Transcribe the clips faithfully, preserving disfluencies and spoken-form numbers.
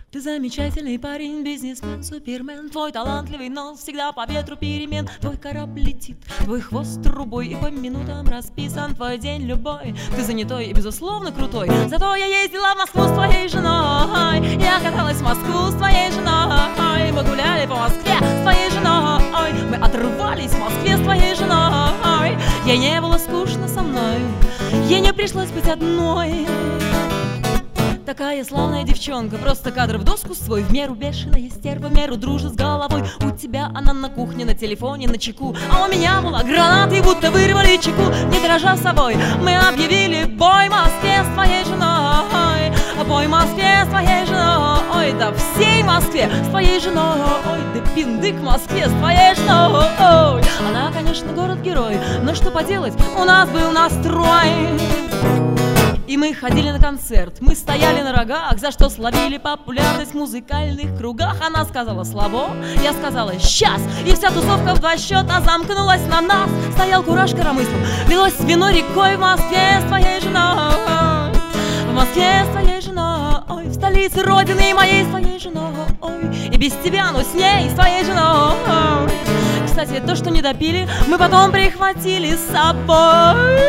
Ты замечательный парень, бизнесмен, супермен. Твой талантливый нос всегда по ветру перемен. Твой корабль летит, твой хвост трубой, и по минутам расписан твой день любой. Ты занятой и безусловно крутой. Зато я ездила в Москву с твоей женой. Я каталась в Москву с твоей женой. Мы гуляли по Москве с твоей женой. Мы отрывались в Москве с твоей женой. Ей не было скучно со мной, ей не пришлось быть одной. Такая славная девчонка, просто кадр в доску свой. В меру бешеная стерва, в меру дружит с головой. У тебя она на кухне, на телефоне, на чеку. А у меня была гранаты, будто вырвали чеку. Не дрожа собой, мы объявили бой Москве с твоей женой. Бой Москве с твоей женой. Ой, да всей Москве с твоей женой. Ой, да пиндык Москве с твоей женой. Ой, она, конечно, город-герой, но что поделать, у нас был настрой. И мы ходили на концерт, мы стояли на рогах, за что словили популярность в музыкальных кругах. Она сказала «слабо», я сказала «сейчас». И вся тусовка в два счета замкнулась на нас. Стоял кураж коромыслом, лилось вино рекой в Москве с твоей женой. В Москве с твоей женой, ой, в столице родины моей с твоей женой. Ой, и без тебя, но с ней, с твоей женой. Кстати, то, что не допили, мы потом прихватили с собой.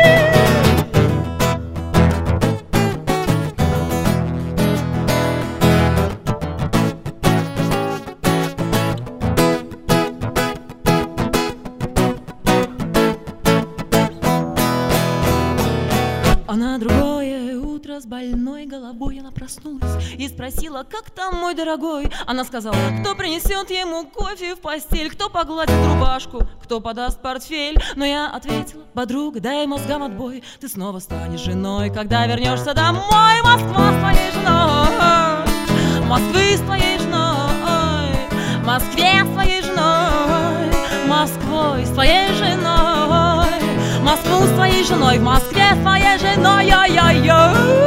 А на другое утро с больной головой она проснулась и спросила: как там, мой дорогой? Она сказала: кто принесет ему кофе в постель, кто погладит рубашку, кто подаст портфель? Но я ответила: подруга, дай мозгам отбой, ты снова станешь женой, когда вернешься домой. Москва с твоей женой, Москвы с твоей женой, Москве с твоей женой, Москвой с твоей женой, Москву с твоей женой, в Москве с твоей женой, ой-ой-ой.